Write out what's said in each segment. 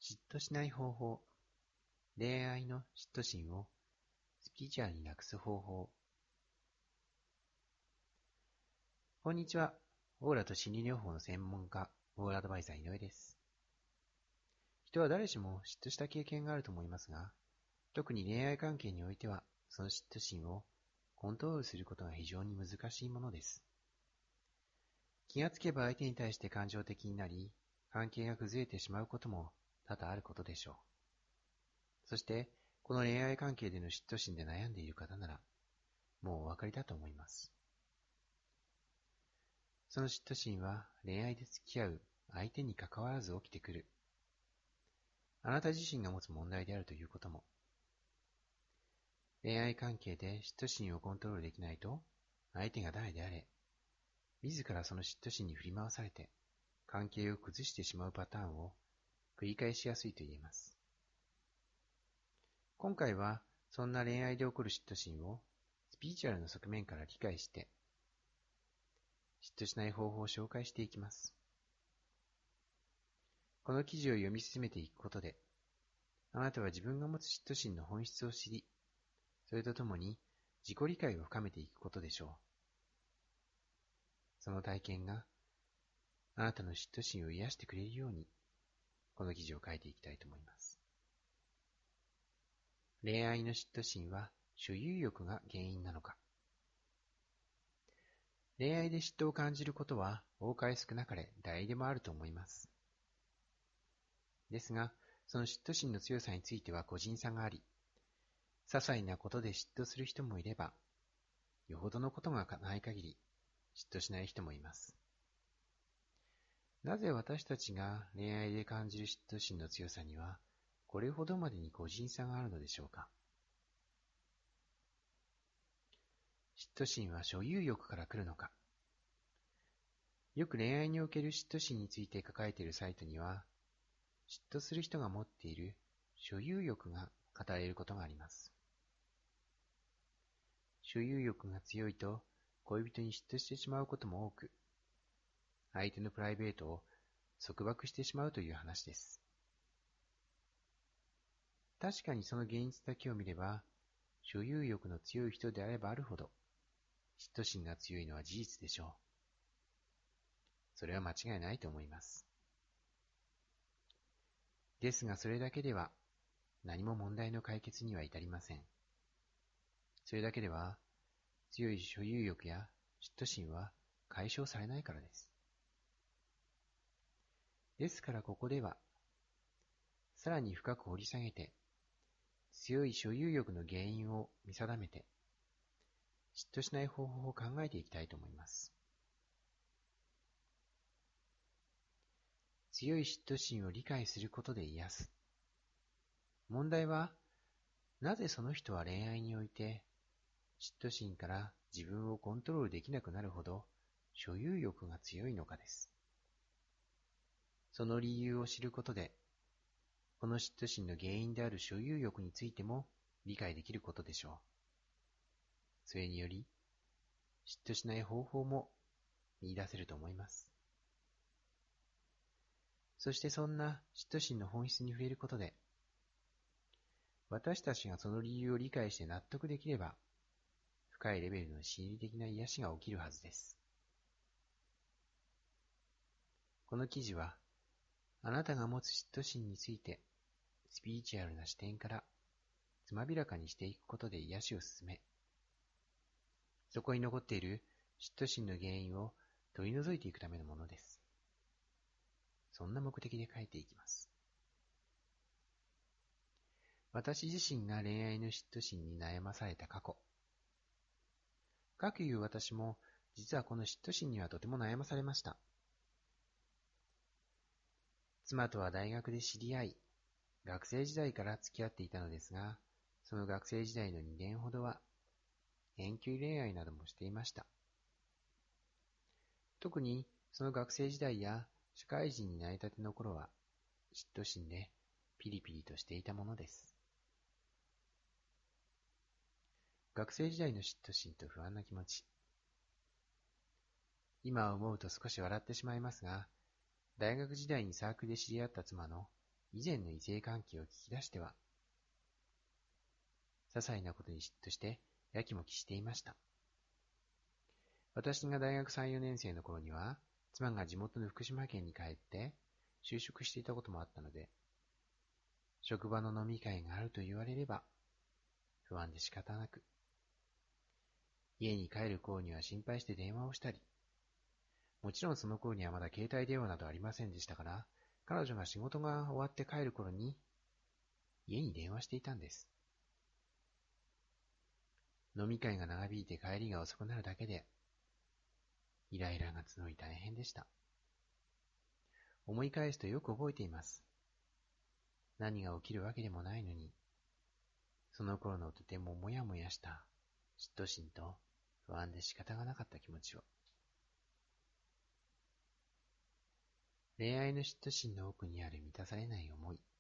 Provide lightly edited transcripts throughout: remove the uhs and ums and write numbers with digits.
嫉妬しない方法。恋愛の嫉妬心をスピリチュアルになくす方法。こんにちは。オーラと心理療法の専門家、オーラアドバイザー井上です。人は誰しも嫉妬した経験があると思いますが、特に恋愛関係においては、その嫉妬心をコントロールすることが非常に難しいものです。気がつけば相手に対して感情的になり、関係が崩れてしまうことも多々あることでしょう。そして、この恋愛関係での嫉妬心で悩んでいる方なら、もうお分かりだと思います。その嫉妬心は恋愛で付き合う相手に関わらず起きてくる。あなた自身が持つ問題であるということも。恋愛関係で嫉妬心をコントロールできないと、相手が誰であれ、自らその嫉妬心に振り回されて、関係を崩してしまうパターンを繰り返しやすいと言えます。今回は、そんな恋愛で起こる嫉妬心をスピリチュアルの側面から理解して、嫉妬しない方法を紹介していきます。この記事を読み進めていくことで、あなたは自分が持つ嫉妬心の本質を知り、それとともに自己理解を深めていくことでしょう。その体験があなたの嫉妬心を癒してくれるように、この記事を書いていきたいと思います。恋愛の嫉妬心は所有欲が原因なのか。恋愛で嫉妬を感じることは多かれ少なかれ誰でもあると思います。ですが、その嫉妬心の強さについては個人差があり、些細なことで嫉妬する人もいれば、よほどのことがない限り嫉妬しない人もいます。なぜ私たちが恋愛で感じる嫉妬心の強さには、これほどまでに個人差があるのでしょうか。嫉妬心は所有欲から来るのか。よく恋愛における嫉妬心について書かれているサイトには、嫉妬する人が持っている所有欲が語られることがあります。所有欲が強いと恋人に嫉妬してしまうことも多く、相手のプライベートを束縛してしまうという話です。確かにその現実だけを見れば、所有欲の強い人であればあるほど、嫉妬心が強いのは事実でしょう。それは間違いないと思います。ですがそれだけでは何も問題の解決には至りません。それだけでは強い所有欲や嫉妬心は解消されないからです。ですからここではさらに深く掘り下げて強い所有欲の原因を見定めて嫉妬しない方法を考えていきたいと思います。強い嫉妬心を理解することで癒す。問題は、なぜその人は恋愛において、嫉妬心から自分をコントロールできなくなるほど所有欲が強いのかです。その理由を知ることで、この嫉妬心の原因である所有欲についても理解できることでしょう。それにより、嫉妬しない方法も見出せると思います。そしてそんな嫉妬心の本質に触れることで、私たちがその理由を理解して納得できれば、深いレベルの心理的な癒しが起きるはずです。この記事は、あなたが持つ嫉妬心について、スピリチュアルな視点からつまびらかにしていくことで癒しを進め、そこに残っている嫉妬心の原因を取り除いていくためのものです。そんな目的で書いていきます。私自身が恋愛の嫉妬心に悩まされた過去。かくいう私も、実はこの嫉妬心にはとても悩まされました。妻とは大学で知り合い、学生時代から付き合っていたのですが、その学生時代の2年ほどは、遠距離恋愛などもしていました。特にその学生時代や社会人になりたての頃は、嫉妬心でピリピリとしていたものです。学生時代の嫉妬心と不安な気持ち。今思うと少し笑ってしまいますが、大学時代にサークルで知り合った妻の以前の異性関係を聞き出しては、些細なことに嫉妬してやきもきしていました。私が大学3、4年生の頃には、妻が地元の福島県に帰って就職していたこともあったので、職場の飲み会があると言われれば、不安で仕方なく、家に帰る頃には心配して電話をしたり、もちろんその頃にはまだ携帯電話などありませんでしたから、彼女が仕事が終わって帰る頃に、家に電話していたんです。飲み会が長引いて帰りが遅くなるだけで、イライラが募り大変でした。思い返すとよく覚えています。何が起きるわけでもないのに、その頃のとてももやもやした嫉妬心と不安で仕方がなかった気持ちを。恋愛の嫉妬心の奥にある満たされない思い。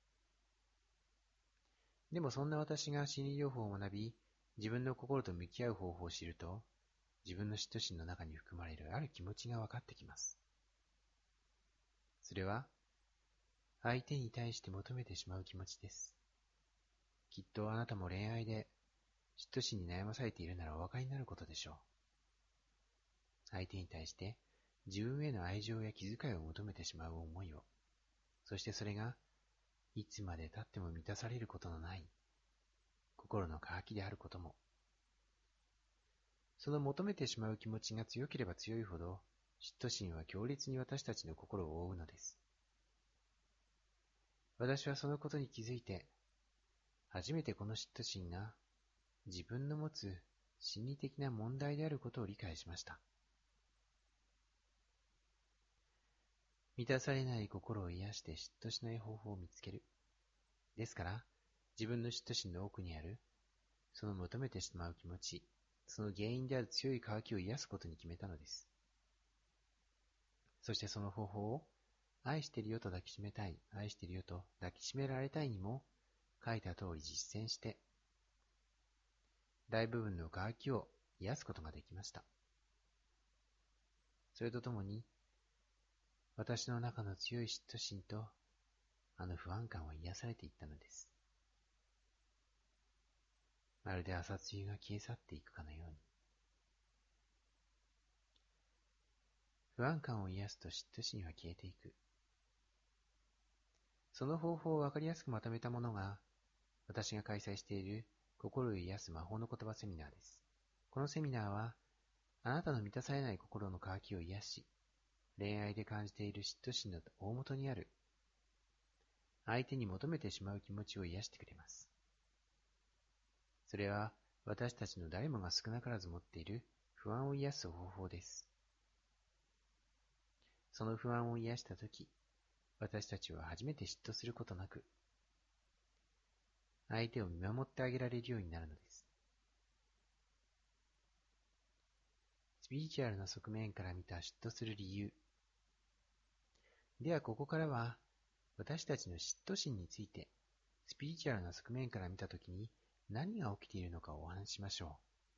でもそんな私が心理療法を学び、自分の心と向き合う方法を知ると、自分の嫉妬心の中に含まれるある気持ちが分かってきます。それは、相手に対して求めてしまう気持ちです。きっとあなたも恋愛で嫉妬心に悩まされているならお分かりになることでしょう。相手に対して自分への愛情や気遣いを求めてしまう思いを、そしてそれがいつまで経っても満たされることのない心の渇きであることも、その求めてしまう気持ちが強ければ強いほど、嫉妬心は強烈に私たちの心を覆うのです。私はそのことに気づいて、初めてこの嫉妬心が自分の持つ心理的な問題であることを理解しました。満たされない心を癒して嫉妬しない方法を見つける。ですから、自分の嫉妬心の奥にある、その求めてしまう気持ち、その原因である強い渇きを癒すことに決めたのです。そしてその方法を、愛してるよと抱きしめたい、愛してるよと抱きしめられたいにも、書いた通り実践して、大部分の渇きを癒すことができました。それとともに、私の中の強い嫉妬心と、あの不安感は癒されていったのです。まるで朝露が消え去っていくかのように。不安感を癒すと嫉妬心は消えていく。その方法をわかりやすくまとめたものが、私が開催している心を癒す魔法の言葉セミナーです。このセミナーは、あなたの満たされない心の渇きを癒し、恋愛で感じている嫉妬心の大元にある、相手に求めてしまう気持ちを癒してくれます。それは、私たちの誰もが少なからず持っている不安を癒す方法です。その不安を癒したとき、私たちは初めて嫉妬することなく、相手を見守ってあげられるようになるのです。スピリチュアルな側面から見た嫉妬する理由。ではここからは、私たちの嫉妬心について、スピリチュアルな側面から見たときに何が起きているのかをお話ししましょう。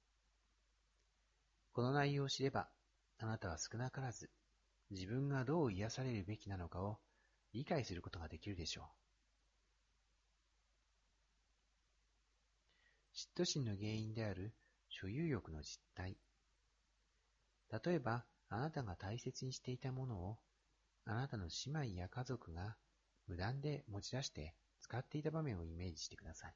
この内容を知れば、あなたは少なからず、自分がどう癒されるべきなのかを理解することができるでしょう。嫉妬心の原因である所有欲の実態。例えば、あなたが大切にしていたものを、あなたの姉妹や家族が無断で持ち出して使っていた場面をイメージしてください。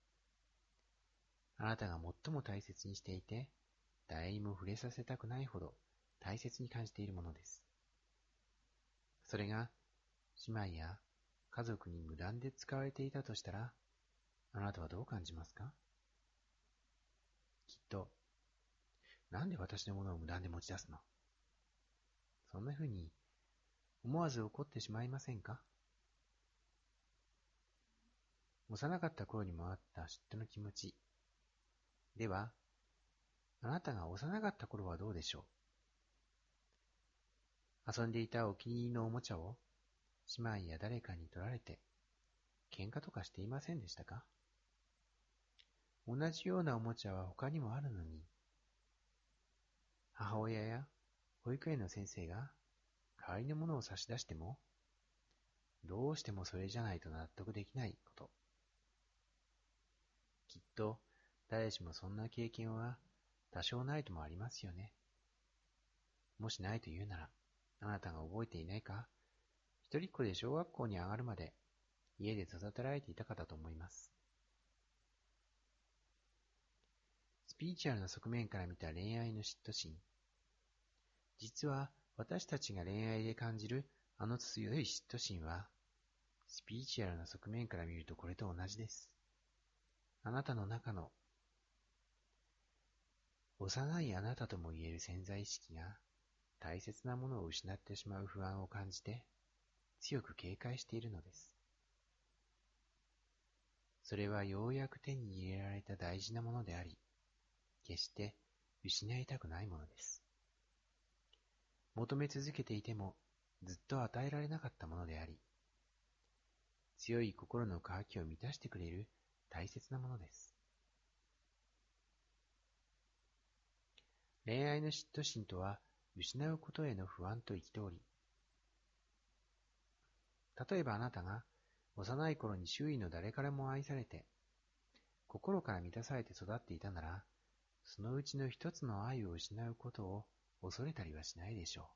あなたが最も大切にしていて、誰にも触れさせたくないほど大切に感じているものです。それが、姉妹や家族に無断で使われていたとしたら、あなたはどう感じますか？きっと、なんで私のものを無断で持ち出すの？そんな風に思わず怒ってしまいませんか？幼かった頃にもあった嫉妬の気持ち。では、あなたが幼かった頃はどうでしょう？遊んでいたお気に入りのおもちゃを姉妹や誰かに取られて喧嘩とかしていませんでしたか？同じようなおもちゃは他にもあるのに、母親や保育園の先生が代わりのものを差し出しても、 どうしてもそれじゃないと納得できないこと。きっと誰しもそんな経験は多少ないともありますよね。もしないというなら、あなたが覚えていないか？一人っ子で小学校に上がるまで家で育てられていたかだと思います。スピリチュアルな側面から見た恋愛の嫉妬心。実は私たちが恋愛で感じるあの強い嫉妬心は、スピリチュアルな側面から見るとこれと同じです。あなたの中の幼いあなたとも言える潜在意識が大切なものを失ってしまう不安を感じて強く警戒しているのです。それはようやく手に入れられた大事なものであり、決して失いたくないものです。求め続けていてもずっと与えられなかったものであり、強い心の渇きを満たしてくれる大切なものです。恋愛の嫉妬心とは、失うことへの不安と憤り。例えばあなたが幼い頃に周囲の誰からも愛されて、心から満たされて育っていたなら、そのうちの一つの愛を失うことを恐れたりはしないでしょ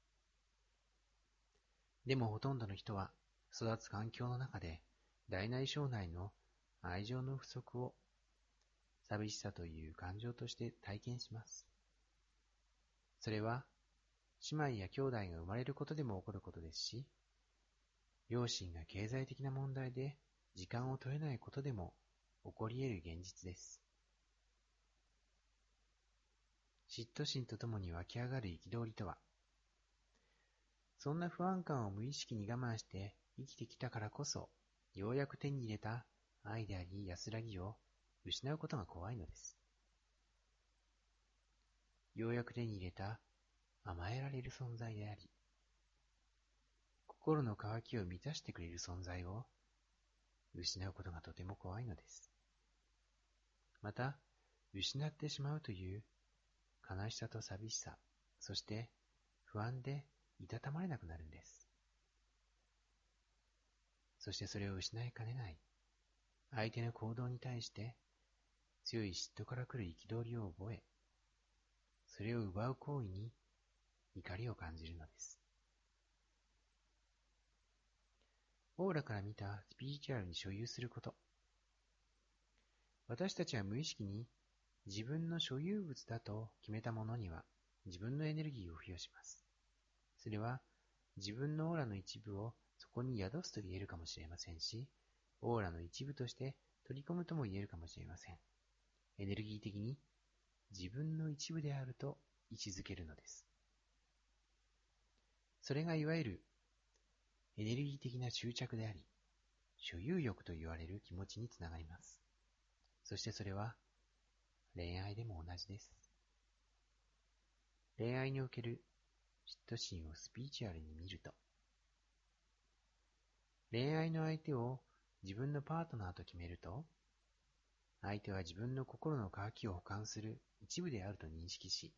う。でもほとんどの人は、育つ環境の中で、大内小内の愛情の不足を寂しさという感情として体験します。それは、姉妹や兄弟が生まれることでも起こることですし、両親が経済的な問題で時間を取れないことでも起こり得る現実です。嫉妬心とともに湧き上がる憤りとは、そんな不安感を無意識に我慢して生きてきたからこそ、ようやく手に入れた愛であり安らぎを失うことが怖いのです。ようやく手に入れた甘えられる存在であり、心の渇きを満たしてくれる存在を失うことがとても怖いのです。また、失ってしまうという悲しさと寂しさ、そして不安でいたたまれなくなるんです。そしてそれを失いかねない相手の行動に対して強い嫉妬から来る憤りを覚え、それを奪う行為に怒りを感じるのです。オーラから見たスピリチュアルに所有すること。私たちは無意識に自分の所有物だと決めたものには自分のエネルギーを付与します。それは自分のオーラの一部をそこに宿すと言えるかもしれませんし、オーラの一部として取り込むとも言えるかもしれません。エネルギー的に自分の一部であると位置づけるのです。それがいわゆるエネルギー的な執着であり、所有欲と言われる気持ちにつながります。そしてそれは恋愛でも同じです。恋愛における嫉妬心をスピリチュアルに見ると、恋愛の相手を自分のパートナーと決めると、相手は自分の心の渇きを補完する一部であると認識し、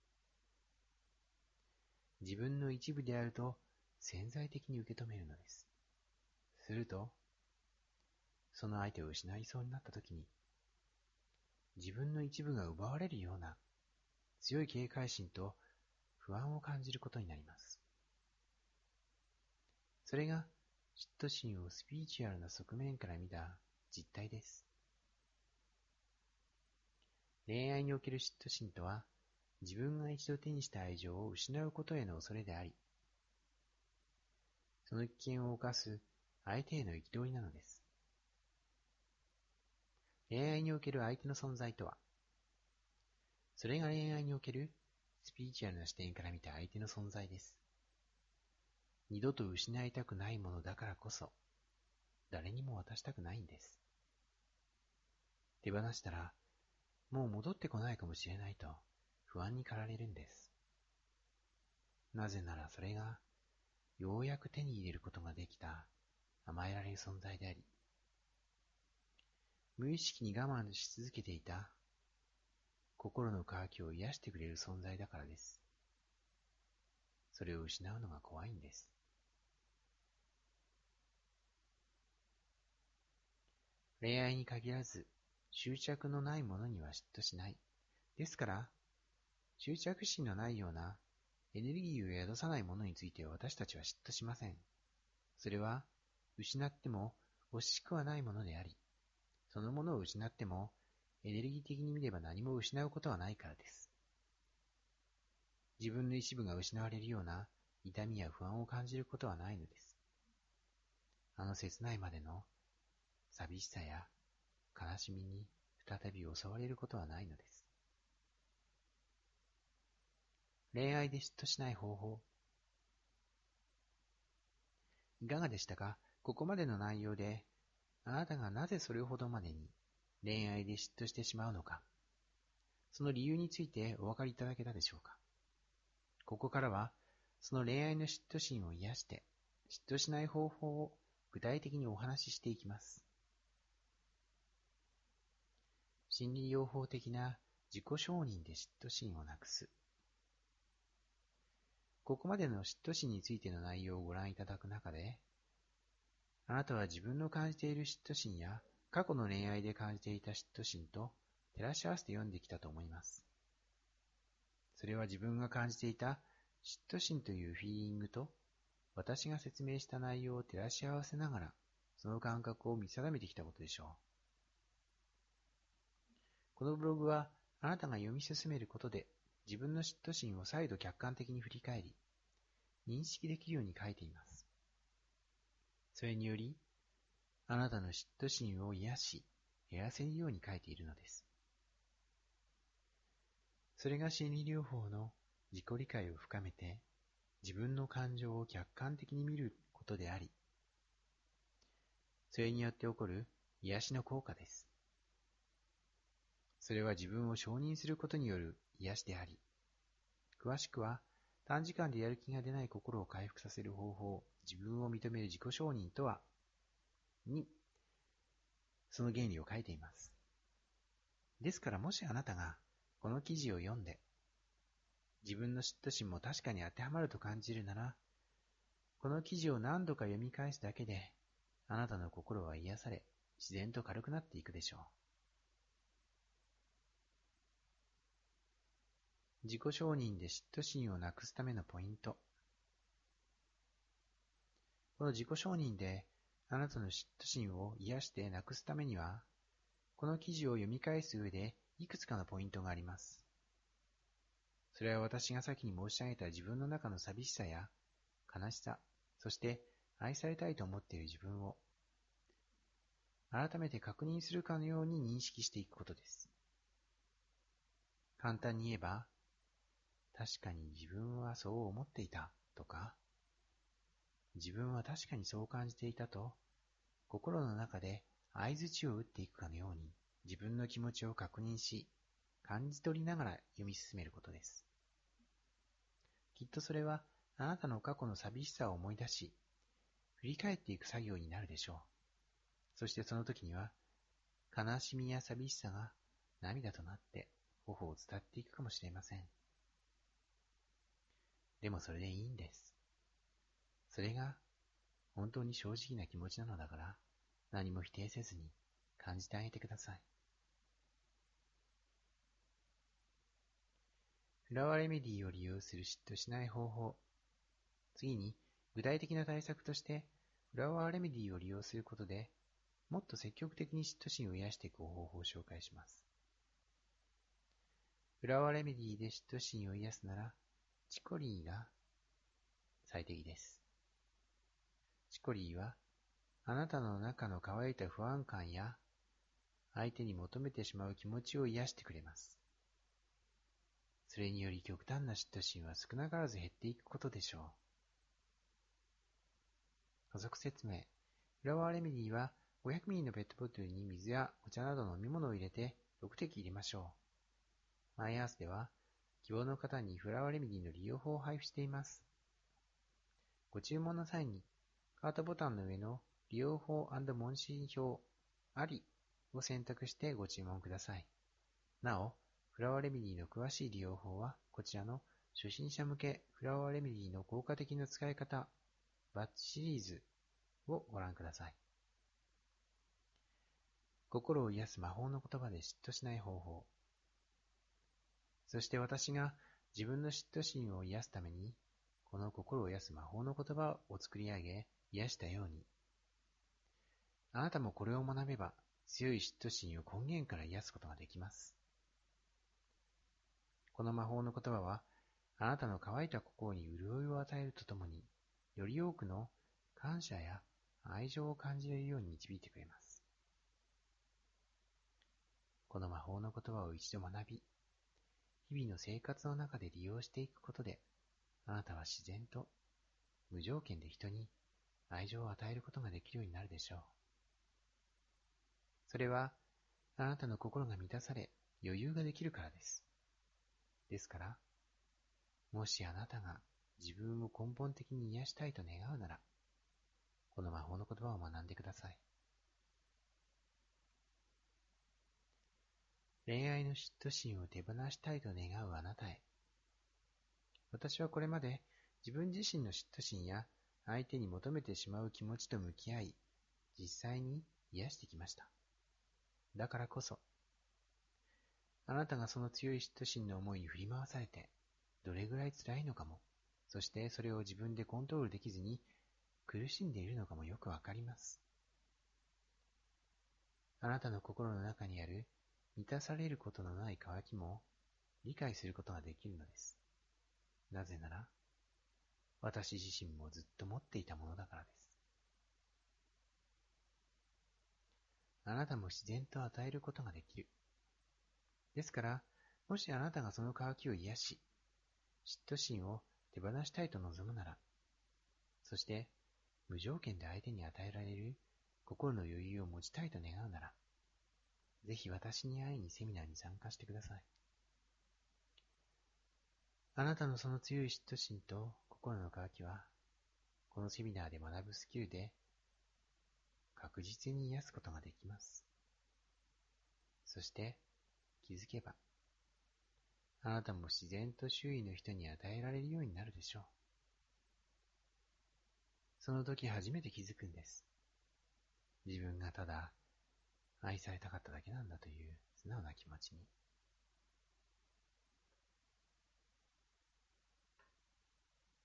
自分の一部であると潜在的に受け止めるのです。すると、その相手を失いそうになったときに、自分の一部が奪われるような強い警戒心と不安を感じることになります。それが嫉妬心をスピリチュアルな側面から見た実態です。恋愛における嫉妬心とは、自分が一度手にした愛情を失うことへの恐れであり、その危険を冒す相手への憤りなのです。恋愛における相手の存在とは、それが恋愛におけるスピリチュアルな視点から見た相手の存在です。二度と失いたくないものだからこそ、誰にも渡したくないんです。手放したら、もう戻ってこないかもしれないと不安に駆られるんです。なぜならそれが、ようやく手に入れることができた甘えられる存在であり、無意識に我慢し続けていた心の渇きを癒してくれる存在だからです。それを失うのが怖いんです。 恋愛に限らず、執着のないものには嫉妬しない。ですから、執着心のないようなエネルギーを宿さないものについて私たちは嫉妬しません。それは、失っても惜しくはないものであり、そのものを失っても、エネルギー的に見れば何も失うことはないからです。自分の一部が失われるような痛みや不安を感じることはないのです。あの切ないまでの寂しさや悲しみに再び襲われることはないのです。恋愛で嫉妬しない方法。いかがでしたか？ここまでの内容で、あなたがなぜそれほどまでに恋愛で嫉妬してしまうのか、その理由についてお分かりいただけたでしょうか？ここからは、その恋愛の嫉妬心を癒して、嫉妬しない方法を具体的にお話ししていきます。心理療法的な自己承認で嫉妬心をなくす。ここまでの嫉妬心についての内容をご覧いただく中で、あなたは自分の感じている嫉妬心や過去の恋愛で感じていた嫉妬心と照らし合わせて読んできたと思います。それは自分が感じていた嫉妬心というフィーリングと私が説明した内容を照らし合わせながらその感覚を見定めてきたことでしょう。このブログはあなたが読み進めることで自分の嫉妬心を再度客観的に振り返り認識できるように書いています。それによりあなたの嫉妬心を癒し減らせるように書いているのです。それが心理療法の自己理解を深めて自分の感情を客観的に見ることであり、それによって起こる癒しの効果です。それは自分を承認することによる癒しであり、詳しくは短時間でやる気が出ない心を回復させる方法、自分を認める自己承認とは、に、その原理を書いています。ですからもしあなたがこの記事を読んで、自分の嫉妬心も確かに当てはまると感じるなら、この記事を何度か読み返すだけで、あなたの心は癒され、自然と軽くなっていくでしょう。自己承認で嫉妬心をなくすためのポイント。この自己承認であなたの嫉妬心を癒してなくすためには、この記事を読み返す上でいくつかのポイントがあります。それは私が先に申し上げた自分の中の寂しさや悲しさ、そして愛されたいと思っている自分を改めて確認するかのように認識していくことです。簡単に言えば、確かに自分はそう思っていたとか、自分は確かにそう感じていたと、心の中で相槌を打っていくかのように自分の気持ちを確認し、感じ取りながら読み進めることです。きっとそれはあなたの過去の寂しさを思い出し、振り返っていく作業になるでしょう。そしてその時には、悲しみや寂しさが涙となって頬を伝っていくかもしれません。でもそれでいいんです。それが本当に正直な気持ちなのだから、何も否定せずに感じてあげてください。フラワーレメディを利用する嫉妬しない方法。次に、具体的な対策として、フラワーレメディを利用することで、もっと積極的に嫉妬心を癒していく方法を紹介します。フラワーレメディで嫉妬心を癒すなら、チコリーが最適です。チコリーは、あなたの中の乾いた不安感や、相手に求めてしまう気持ちを癒してくれます。それにより極端な嫉妬心は少なからず減っていくことでしょう。補足説明。フラワーレメディは 500ml のペットボトルに水やお茶などの飲み物を入れて6滴入れましょう。マイアースでは希望の方にフラワーレメディの利用法を配布しています。ご注文の際にカートボタンの上の利用法&問診票ありを選択してご注文ください。なお、フラワーレメディの詳しい利用法はこちらの初心者向けフラワーレメディの効果的な使い方バッジシリーズをご覧ください。 心を癒す魔法の言葉で嫉妬しない方法。そして私が自分の嫉妬心を癒すために、この心を癒す魔法の言葉を作り上げ、癒したように、あなたもこれを学べば、強い嫉妬心を根源から癒すことができます。この魔法の言葉は、あなたの乾いた心に潤いを与えるとともに、より多くの感謝や愛情を感じれるように導いてくれます。この魔法の言葉を一度学び、日々の生活の中で利用していくことで、あなたは自然と無条件で人に愛情を与えることができるようになるでしょう。それは、あなたの心が満たされ、余裕ができるからです。ですから、もしあなたが自分を根本的に癒したいと願うなら、この魔法の言葉を学んでください。恋愛の嫉妬心を手放したいと願うあなたへ。私はこれまで自分自身の嫉妬心や相手に求めてしまう気持ちと向き合い、実際に癒してきました。だからこそ、あなたがその強い嫉妬心の思いに振り回されて、どれぐらい辛いのかも、そしてそれを自分でコントロールできずに苦しんでいるのかもよくわかります。あなたの心の中にある満たされることのない渇きも理解することができるのです。なぜなら、私自身もずっと持っていたものだからです。あなたも自然と与えることができる。ですから、もしあなたがその渇きを癒し、嫉妬心を手放したいと望むなら、そして無条件で相手に与えられる心の余裕を持ちたいと願うなら、ぜひ私に会いにセミナーに参加してください。あなたのその強い嫉妬心と心の渇きは、このセミナーで学ぶスキルで確実に癒すことができます。そして気づけば、あなたも自然と周囲の人に与えられるようになるでしょう。その時初めて気づくんです。自分がただ愛されたかっただけなんだという素直な気持ちに。